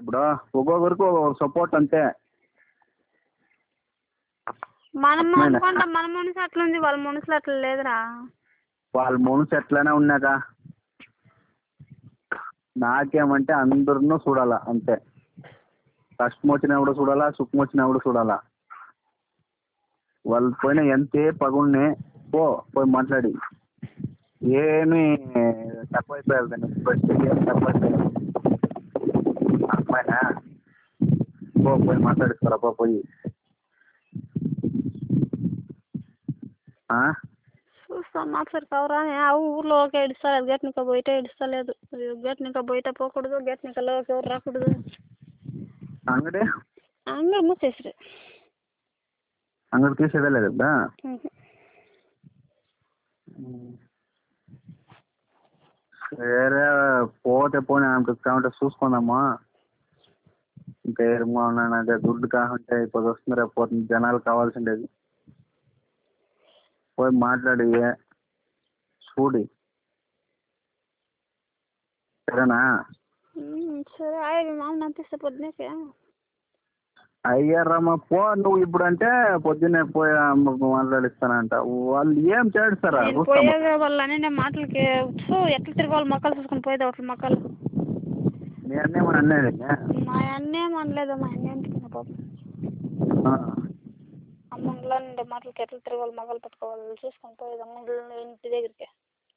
ఇప్పుడు ఒక్కొక్కరికి సపోర్ట్ అంతే. మనం అనుకుంటాం మన మనసు అట్లుంది, వాళ్ళ మనసులో అట్లా లేదురా. వాళ్ళ మనసు ఎట్లనే ఉన్నాక నాకేమంటే అందరినూ చూడాలా అంతే. కష్టం వచ్చినప్పుడు చూడాలా, సుఖం వచ్చినప్పుడు చూడాలా. వాళ్ళు పోయిన ఎంతే పగుల్ని పోయి మాట్లాడి ఏమి తక్కువైపోయారు దాన్ని ఏం తక్కువైపోయారు అమ్మాయినా పోయి మాట్లాడిస్తారా పోయి. చూస్తాం మాట్లాడి కవరా ఆ ఊర్లో ఒక ఏడుస్తారు, గట్నిక బయట ఏడుస్తలేదు. గట్నిక బయట పోకూడదు, గట్నికలో ఎవరు రాకూడదు. అంగడి మూసేసారు. అంగడి తీసేదే లేదు కదా. సరే పోతే పోనీ కావంటే చూసుకుందామా. ఇంకా ఏమో అదే దుడ్డు కావంటే ఇప్పుడు వస్తుంది రేపు పోతుంది, జనాలు కావాల్సిండేది. పోయి మాట్లాడి చూడి సరేనా. సరే అయ్యి మామూలు అనిపిస్తే పొద్దునేకే అయ్యారమ్మా పో నువ్వు ఇప్పుడు అంటే పొద్దున్నే పోయి మాట్లాడిస్తానంట. వాళ్ళు ఏం చేస్తారా పోయేది వాళ్ళు అనే మాటలకి ఎట్లా తిరగాలి మొక్కలు చూసుకొని పోయేది ఒకటి మొక్కలు. మీ అన్నేమని అనేది మా అన్నేం అనలేదు. మా అన్న ఎందుకు పాపం అమ్మంలో నుండి మాటలకి ఎట్లా తిరగాలి మొక్కలు పెట్టుకోవాలి చూసుకొని పోయేది అమ్మ ఇంటి దగ్గరికి.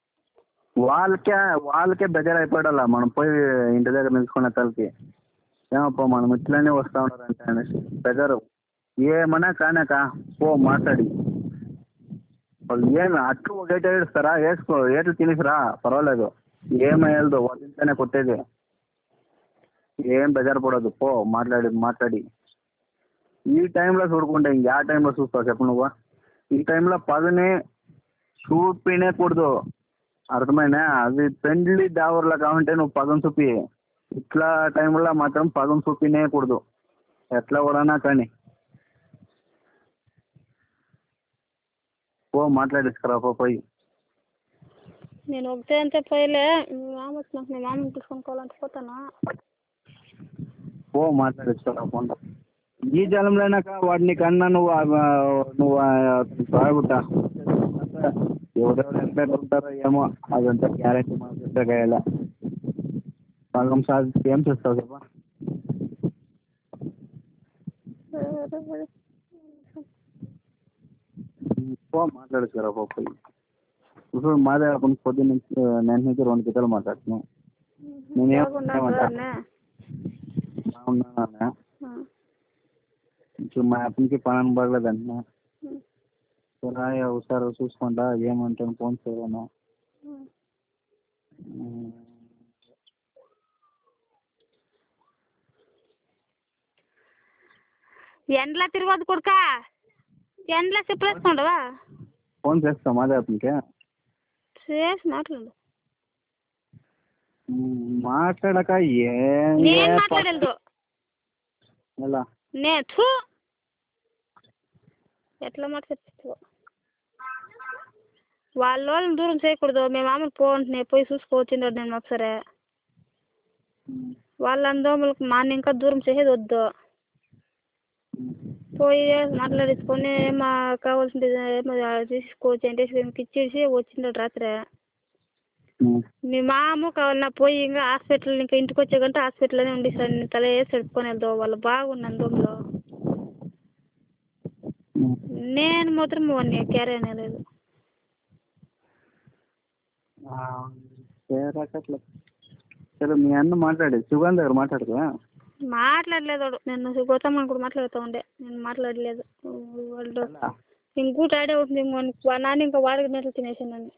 వాళ్ళకే బెజర్ అయిపోయాడాల మనం పోయి ఇంటి దగ్గర నిలుచుకునే తలకి ఏమప్ప మనం ఇట్లనే వస్తూ ఉన్నారంటే అనేసి బెజరు. ఏమన్నా కానాక పో మాట్లాడి వాళ్ళు ఏమి అట్లు ఒక ఏట ఏడుస్తారా, వేసుకో ఏట్లు తినేసిరా పర్వాలేదు. ఏమయ్యదు వాళ్ళ ఇంట్లోనే కొట్టేది. ఏం బెజారు పడదు పో మాట్లాడి ఈ టైంలో చూడుకుంటే ఇంక ఆ టైంలో చూస్తావు చెప్పు నువ్వు. ఈ టైంలో పగని చూపినే కూడదు అర్థమైనా. అది పెండ్లి దావర్లా కావంటే నువ్వు పగం చూపి, ఇట్లా టైంలో మాత్రం పగం చూపినే కూడదు ఎట్లా కూడానా కానీ. పో మాట్లాడేసుకురా పోయి. నేను ఒకటే అంతే పోయలే. మీ మామ వచ్చినాక మీ మామని తీసుకొని పోతాను. పో మాట్లాడేసుకురా పోండా. ఈ జలంలోనాక వాడిని కన్నా నువ్వు సాగుతా ఎవరెవరు ఎంత ఉంటారో ఏమో అదంతా గ్యారెంటీ మాకు కాయాల. సగం సాధిస్తే ఏం చేస్తావు చెప్పా. పో మాట్లాడేసుకురా పోయి. ఇప్పుడు మాదే పొద్దున్న నుంచి నేను నుంచి 2 గంటలు మాట్లాడుతున్నాను. నేనేమన్నా మా అతనికి పని పడలేదంటున్నా. సరే ఒకసారి చూసుకుంటా ఏమంటాను ఫోన్ చేయను. ఎండ్లా తిరగదు కొడుక, ఎండ్లా చెప్పేసుకుంటావా. ఫోన్ చేస్తా మాదే అతనికి చేసి మాట్లాడు. మాట్లాడక నేను మాట్లాడలేదు. ఎలా ఎట్లా మాట్లాడిస్తావు. వాళ్ళని దూరం చేయకూడదు. మేము మామూలు పోంటున్నాయి పోయి చూసుకోవచ్చింది నేను ఒకసారి. వాళ్ళందరూ మాని ఇంకా దూరం చేసేది వద్దు. పోయి మాట్లాడించుకొని ఏమో కావాల్సింది ఏమో తీసుకోవచ్చు అంటే ఇచ్చేసి వచ్చిండు రాత్రి. మీ మామ కావాలన్నా పోయి ఇంకా హాస్పిటల్ ఇంకా ఇంటికి వచ్చే కంటే హాస్పిటల్లోనే ఉండి సార్ తల వేసి ఎడుపుకొని వెళ్తావు. వాళ్ళు బాగున్నాను రూమ్లో. నేను మాత్రం వాడిని క్యారీ అనేది సరే మీ అన్న మాట్లాడి సుగంధ్ దగ్గర మాట్లాడుతా. మాట్లాడలేదు వాడు. నేను గౌతమ్మని కూడా మాట్లాడుతూ ఉండే. నేను మాట్లాడలేదు. వాళ్ళు ఇంకోటి ఆడే ఉంటుంది ఇంకో నాన్న ఇంకా వాడికి నెట్లు తినేసానని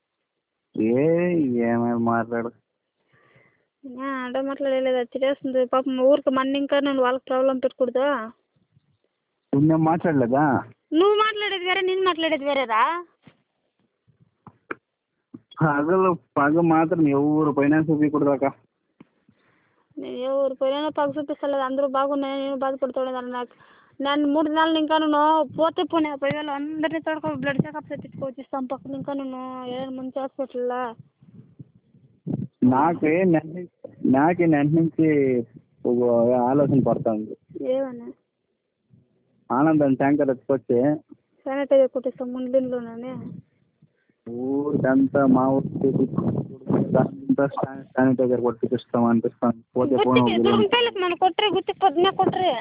ఏమేమి మాట్లాడు అంటే మాట్లాడలేదు. అది చేస్తుంది పాపం ఊరికి మన ఇంకా నేను వాళ్ళకి ప్రాబ్లం పెట్టకూడదు. నేను మాట్లాడలేదా. నువ్వు మాట్లాడేది వేరే నేను మాట్లాడేది వేరేరా. పగ మాత్రం ఎవరు పైన చూపించకూడదు అక్క. నేను ఎవరు పైన పగ చూపిస్తలేదు. అందరూ బాగున్నాయి నేను బాధపడుతుండేదాన్ని. నాకు నేను 3 నెలలు ఇంకా నేను పోతే పోనీ 10,000 అందరినీ తోడుకో బ్లడ్ చెకప్ తెప్పించుకోవచ్చు ఇస్తాం పక్కన ఇంకా నేను మంచి హాస్పిటల్లో. నాకే నెల నుంచి ఆలోచన పడుతుంది. ఏమన్నా ఆనందం ట్యాంకర్ ఎత్తుకొచ్చి శానిటైజర్ కొట్టేస్తాం ముందులోనే ఊరికంతా మా ఊరికి శానిటైజర్ కొట్టిస్తాం అనిపిస్తాను. పోతే మన కొట్టరే గుర్తు పొద్దున కొట్టరే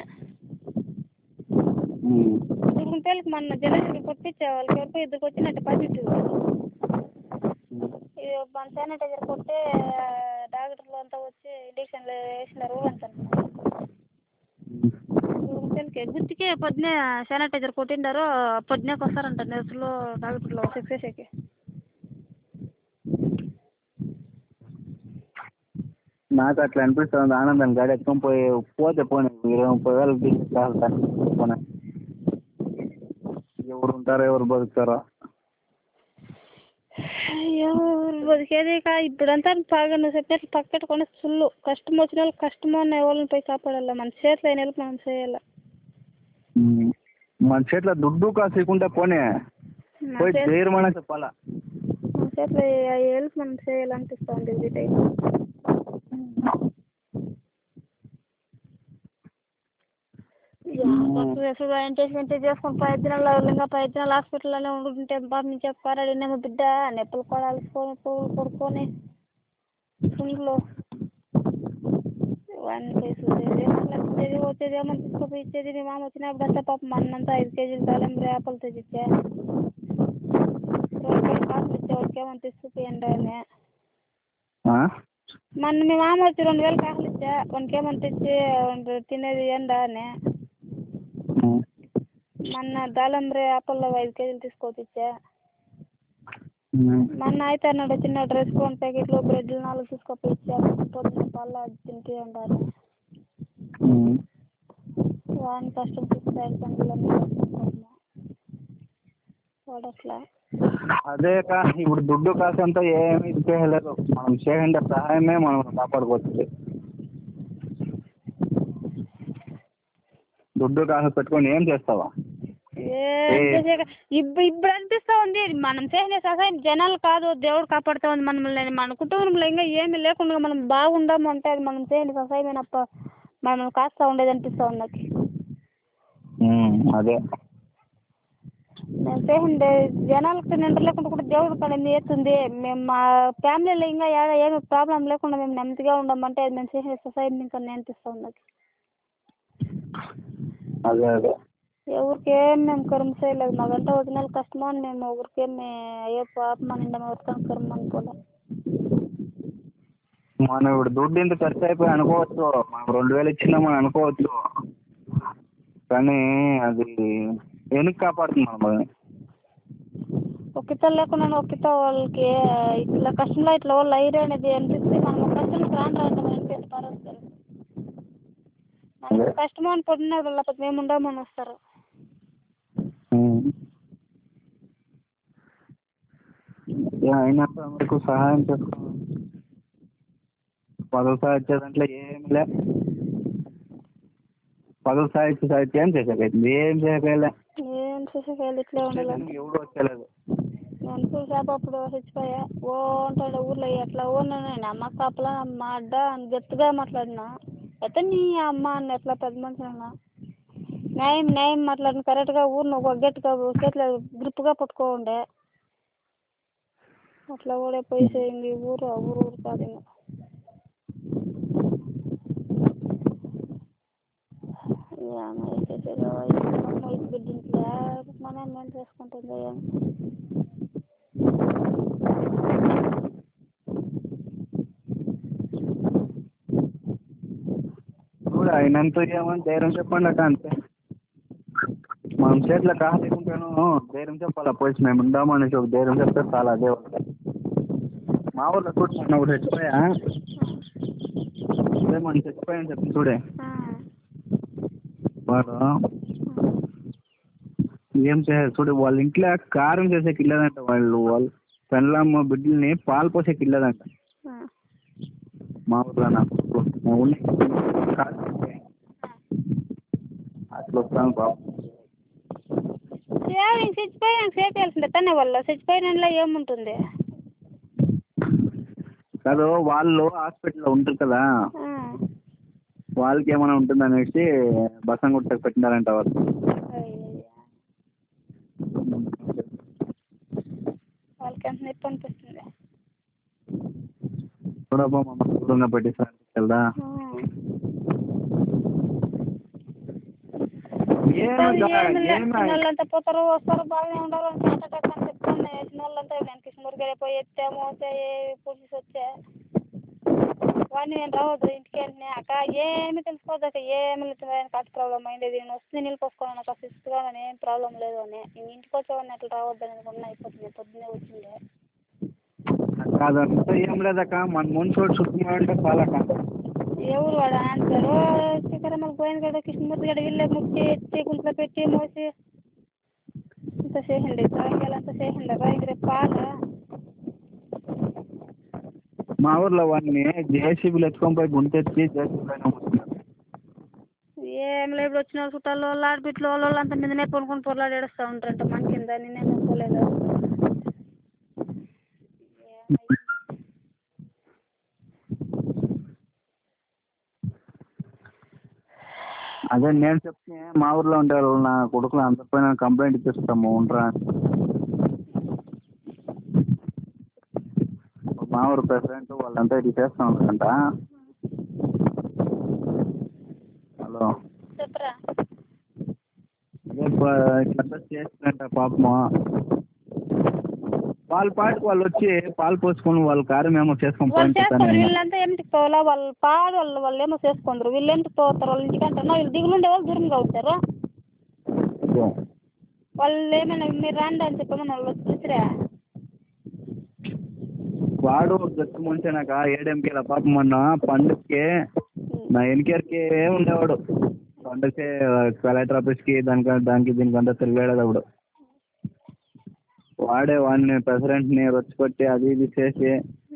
గుంటలకి మన జలసి కొట్టించే వాళ్ళకి ఎవరికో ఇద్దరికి వచ్చినట్టు పాజిటివ్ మన శానిటైజర్ కొట్టే డాక్టర్లు అంతా వచ్చి ఇంజక్షన్లు వేసినారు అంటారు. గుర్తుకే పొద్దునే శానిటైజర్ కొట్టిండారు పొద్దునేకి వస్తారంట నర్సులు డాక్టర్లు చెక్ చేసేకి. నాకు అట్లా అనిపిస్తుంది. ఆనందం గాడి ఎత్తుకొని పోతే పోనీ 20-30 వేలు పోనీ ఎవరు ఉంటారో ఎవరు బతుకుతారో. ఎవరు బతికేది ఇప్పుడంతా బాగా నువ్వు చెప్పినట్లు పక్కన ఫుల్ కష్టం వచ్చిన వాళ్ళు కష్టం అన్న ఎవరిని పోయి కాపాడాల. మన చేతిలో అయిన మనం చేయాలి. మన చేతిలో దుడ్డు కాసుకుంటే పోనీ పోయి ధైర్యమనే చెప్పాలా. మన చేతిలో హెల్ప్ మనం చేయాలనిపిస్తుంది ఈ టైం. ఎంటే చేసుకుని 10 దినాలు ఇంకా 10 దినాలు హాస్పిటల్లోనే ఉండుంటే బాబు నుంచి చెప్పారాడేమో బిడ్డ నొప్పులు కొడాల్సుకొని పువ్వులు కొడుకొని ఇంట్లో వాడిని చూసేది వచ్చేదేమో తీసుకుపోయి ఇచ్చేది. మీ మామ వచ్చినప్పుడు అంతా పాపం మన్నంతా 5 కేజీలు దాళంబ్రి ఆపలు తెచ్చిచ్చా 2 వేలు కాసులు ఇచ్చేవాడికేమో తీసుకుపోయండి అని. మొన్న మీ మామ వచ్చి 2 వేలు కాసులు ఇచ్చా వానికేమో తెచ్చి తినేది ఏందా అని. మొన్న దాళంబ్రి ఆపల్లో 5 కేజీలు తీసుకొచ్చి ఇచ్చా. మొన్న అయితే అన్నాడు చిన్న డ్రెస్ 1 ప్యాకెట్లు బ్రెడ్లు 4 తీసుకొచ్చి ఇచ్చా. పొద్దున్న పాలు తింటే ఉండాలి వాడిని కష్టం తీసుకురాలి పనులన్నీ వాడట్లా. అదేక ఇప్పుడు దుడ్డు కాసు అంతా ఏమీ ఇది చేయలేదు. మనం చేయండి సహాయమే మనం కాపాడుకోవచ్చు. దుడ్డు కాసు పెట్టుకొని ఏం చేస్తావా? ఇప్పుడు అనిపిస్తా ఉంది మనం చేసిన సహాయం జనాలు కాదు దేవుడు కాపాడుతా ఉంది మనల్ని. మన కుటుంబంలో ఇంకా ఏమి లేకుండా మనం బాగుండాము అంటే అది మనం చేసిన సహాయమైనప్ప మనం కాస్తా ఉండేది అనిపిస్తా ఉంది నాకు. అదే నేను చేసింది జనాలకు నిండ లేకుండా కూడా దేవుడు పని చేస్తుంది. మేము మా ఫ్యామిలీలో ఇంకా ఏమి ప్రాబ్లం లేకుండా మేము నెమ్మదిగా ఉండమంటే అది మేము చేసిన సహాయం ఇంకా అనిపిస్తా ఉంది నాకు. అదే అదే ఎవరికేం మేము కర్మ చేయలేదు. మాకంటే వదిన కష్టమో అని మేము ఎవరికేమి అయ్యో పాపం అని ఎవరికైనా కర్మ అనుకోలే. మనం ఇప్పుడు దుడ్డు ఇంత ఖర్చు అయిపోయి అనుకోవచ్చు, మనం 2 వేలు ఇచ్చినామని అనుకోవచ్చు, కానీ అది వెనక్కి కాపాడుతుంది మనల్ని. ఒక్కిత లేకుండా ఒక్కిత వాళ్ళకి ఇట్లా కష్టంలో ఇట్లా వాళ్ళు అయ్యారు అనేది అనిపిస్తే మనం కష్టం రాను అనిపిస్తుంది. పర్వాలేదు మనకి కష్టమో అని పొద్దున్నారు లేకపోతే మేము ఉండమని వస్తారు. అయినంత వరకు సహాయం చేసుకోవాలి. 10 వచ్చే దాంట్లో ఏమి లే. 10 ఏం చేసేకైతుంది? ఏం చేయగలే. ఏం చేసేకాయలు ఇట్లే ఉండాలి. ఎవడు వచ్చలేదు. నేను చూసాపు అప్పుడు చచ్చిపోయా ఓ ఉంటాడు ఊర్లో అట్లా ఓనైనా అమ్మ కాపలా మా అడ్డ అని గట్టిగా మాట్లాడినా అయితే నీ అమ్మ అని ఎట్లా పెద్ద మనిషి అన్నా న్యాయం మాట్లాడిన కరెక్ట్గా ఊరిని ఒక గట్టిగా చేతిలో గ్రిప్గా పట్టుకోండే అట్లా కూడా పోయి ఊరు కాదు ఇంకా. బిడ్డింట్లో మనం ఏం చేసుకుంటుంది కూడా అయినంత ఏమని ధైర్యం చెప్పండి అక్క అంతే. మనం చేతిలో కాలేకుంటాను ధైర్యం చెప్పాలా పోయి మేము ఉందాము అనేసి ఒక ధైర్యం చెప్తే చాలా అదే ఉంటుంది. మా ఊళ్ళో చూడు ఒకటి చచ్చిపోయా అదే మనం చచ్చిపోయాని చెప్పి చూడే వాడు ఏం చేయాలి చూడు వాళ్ళ ఇంట్లో కారం చేసేకి ఇల్లేదంట. వాళ్ళు పెళ్ళమ్మ బిడ్డల్ని పాలు పోసేకి ఇల్లేదంట మా ఊళ్ళో. నాకు అట్లా వస్తాను బాబు. చచ్చిపోయాక చేయాల్సిందే తనే వాళ్ళు చచ్చిపోయిన ఏముంటుంది కాదు వాళ్ళు హాస్పిటల్లో ఉంటారు కదా వాళ్ళకి ఏమైనా ఉంటుందనేసి బసంగుట్టకు పెట్టినారంట వాళ్ళు. వాళ్ళకి ఎంత నొప్పి అనిపిస్తుంది. చూడబ్బా మా దూరంగా పెట్టిస్తాను కదా. చిన్నోళ్ళంతా పోతారు వస్తారు బాగానే ఉండాలి. హార్ట్ అటాక్ అని చెప్తాను. చిన్నోళ్ళంతా కృష్ణమూర్తి గారు పోయి ఎత్తాము పోలీసు వచ్చా వాడిని నేను రావద్దు ఇంటికి వెంటనే అక్క ఏమి తెలుసుకోవద్దు అక్క ఏమి లేదు హార్ట్ ప్రాబ్లమ్ అయింది నేను వస్తుంది నీళ్ళు పోసుకోవాలి అక్క సిక్స్గా అని ఏం ప్రాబ్లం లేదు అని నేను ఇంటికి వచ్చేవాడిని అట్లా రావద్దు అని ఉన్న అయిపోతుంది పొద్దున్నే వచ్చిండే. అదంతా ఏం లేదక్క మన మనుషులు చుట్టుకుంటే చాలక్క. ఎవరు వాడు ఆన్సరు శిఖరమ్మకి పోయింది కదా కృష్ణమూర్తి గడ వీళ్ళే ముక్కి ఎత్తి గుంట్లో పెట్టి మోసి ఇంత చేసిండి సాయంకాలం అంతా చేసిండ రేపు పాల మా ఊర్లో వాడిని జేసీబీలు ఎత్తుకొని పోయి గుంటెత్తి జేసీబీలో ఏం లేదు వచ్చిన చుట్టాలు వాళ్ళు ఆడబిట్లు వాళ్ళు అంతా మీదనే కొనుక్కొని పొరలాడి ఏడుస్తూ ఉంటారంట మన కింద నేనేం అనుకోలేదు. అదే నేను చెప్తే మా ఊర్లో ఉండే వాళ్ళు నా కొడుకులు అందరిపైన కంప్లైంట్ ఇప్పిస్తాము ఉండరా. మా ఊరు ప్రెసిడెంట్ వాళ్ళంతా ఇది చేస్తూ ఉన్నారంట. హలో చెప్పరా అదే ఇట్లంతా చేస్తుందంట పాపము. వాళ్ళ పాటికి వాళ్ళు వచ్చి పాలు పోసుకొని వాళ్ళ కార్యం ఏమో చేసుకొని పోయింటారు. వీళ్ళంతా ఏమిటికి పోవాలా వాళ్ళు పాడు వాళ్ళు ఏమో చేసుకుంటారు. వీళ్ళు ఎందుకు పోతారు వాళ్ళ ఇంటికంటారు. వీళ్ళు దిగులుండే వాళ్ళు దూరంగా ఉంటారు. వాళ్ళు ఏమైనా మీరు రండి అని చెప్పమని వాళ్ళు చూసిరా. వాడు గట్టి మనిషినాక ఏడెంకి పాపం మొన్న పండుగకి నా ఎన్కేఆర్కి ఉండేవాడు. పండుగకి కలెక్టర్ ఆఫీస్కి దానికి దీనికంతా తిరిగాడు. అప్పుడు వాడే వాడిని ప్రెసిడెంట్ని రొచ్చిపెట్టి అది ఇది చేసి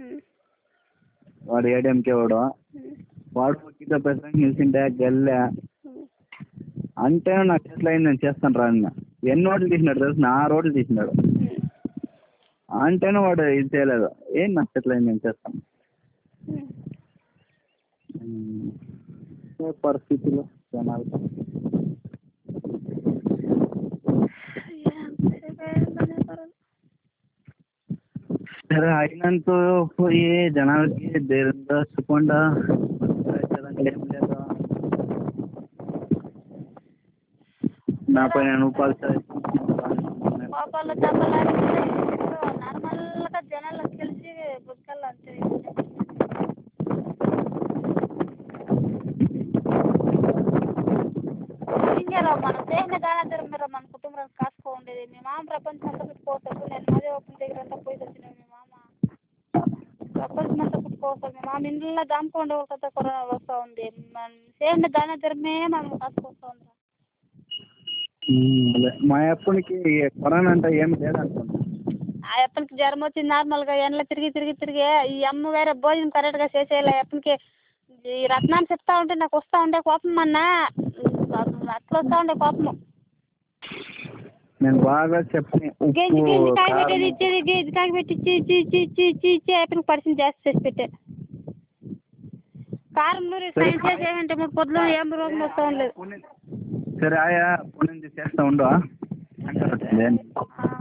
వాడు ఏడెంకే వాడు ముఖ్యంగా ప్రెసిడెంట్ నిలిచిండే గెల్లే అంటే నాకు ఎట్లా అయింది నేను చేస్తాను రా అన్న. ఎన్ని రోడ్లు తీసినాడు తెలుసు 6 రోడ్లు తీసినాడు అంటేనే వాడు ఇది చేయలేదు. ఏం నాకు ఎట్లా అయింది నేను చేస్తాను. పరిస్థితులు జనాలు సరే అయినంత పోయి జనాలకి ధైర్యంగా చెప్పకుండా ఏం లేదు. నాపై నేను పాపాలు నార్మల్గా జనాలకు తెలిసి బుక్కలు అంతే. ఇంకేరా మనం చేసిన దాని మీరు మన కుటుంబం కాసుకో ఉండేది. మీ మామ ప్రపంచం అంతా పెట్టుకోవచ్చు. నేను మాదే ఓపెన్ దగ్గర అంతా పోయి వచ్చినాను. మీ మామ ప్రపంచం అంతా పెట్టుకోవచ్చు. మీ మామ ఇంట్లో దాముకోండే వాళ్ళకంతా కరోనా వస్తూ ఉంది. మనం చేసిన దాని ధరమే మనం కాసుకొస్తూ ఉంది. మా అప్పనికి కరోనా అంటే ఏం లేదనుకుంటా. ఆ అప్పనికి జ్వరం వచ్చింది నార్మల్గా ఎండలో తిరిగి ఈ అమ్మ వేరే భోజనం కరెక్ట్గా చేసేయాలి. అప్పనికి ఈ రత్నాన్ని చెప్తా ఉంటే నాకు వస్తూ ఉండే కోపం అన్న అట్లా వస్తూ ఉండే కోపము. నేను బాగా చెప్పి గెంజి కాయబెట్టేది ఇచ్చేది గెంజి కాయబెట్టి ఇచ్చి అప్పనికి పరిచయం జాస్తి చేసి పెట్టే కారం నూరి సాయం చేసేమంటే 3 పొద్దులు ఏం రోగం వస్తూ ఉండలేదు. సరే ఆయా పుణ్యం చేస్తా ఉండు.